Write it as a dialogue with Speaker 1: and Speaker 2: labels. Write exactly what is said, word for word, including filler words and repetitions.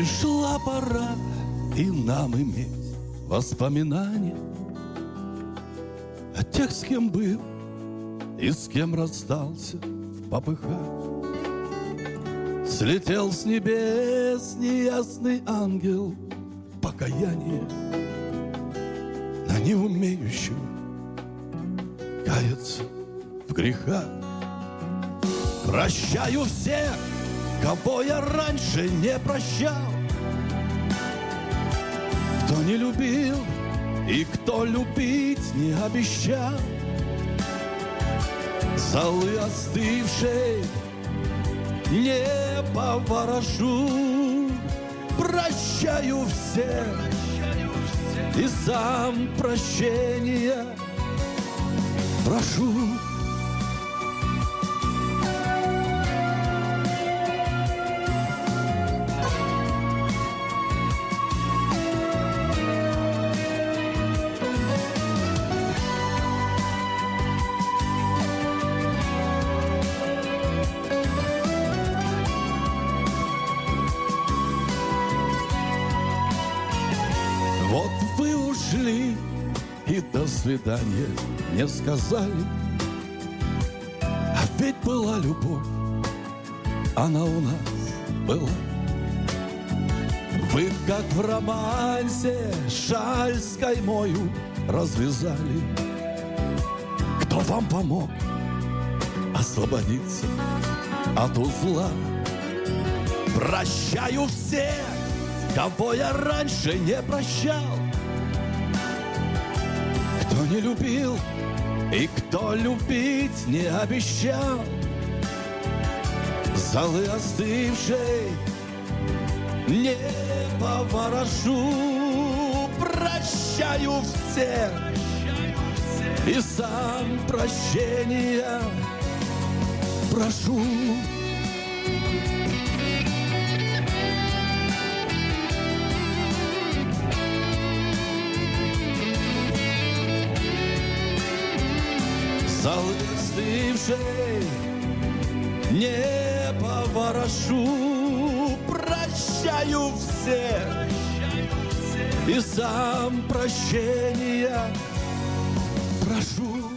Speaker 1: Пришла пора и нам иметь воспоминания о тех, с кем был и с кем расстался в попыхах. Слетел с небес неясный ангел покаяния на неумеющего каяться в грехах. Прощаю всех, кого я раньше не прощал, кто не любил и кто любить не обещал. Золы остывшей не поворошу. Прощаю всех и сам прощения прошу. Вот вы ушли и до свидания не сказали, а ведь была любовь, она у нас была. Вы, как в романсе, шаль с каймою развязали. Кто вам помог освободиться от узла? Прощаю всех, кого я раньше не прощал, кто не любил и кто любить не обещал. Золы остывшей не поворошу. Прощаю всех и сам прощения прошу. Золы остывшей не поворошу. Прощаю всех и сам прощения прошу.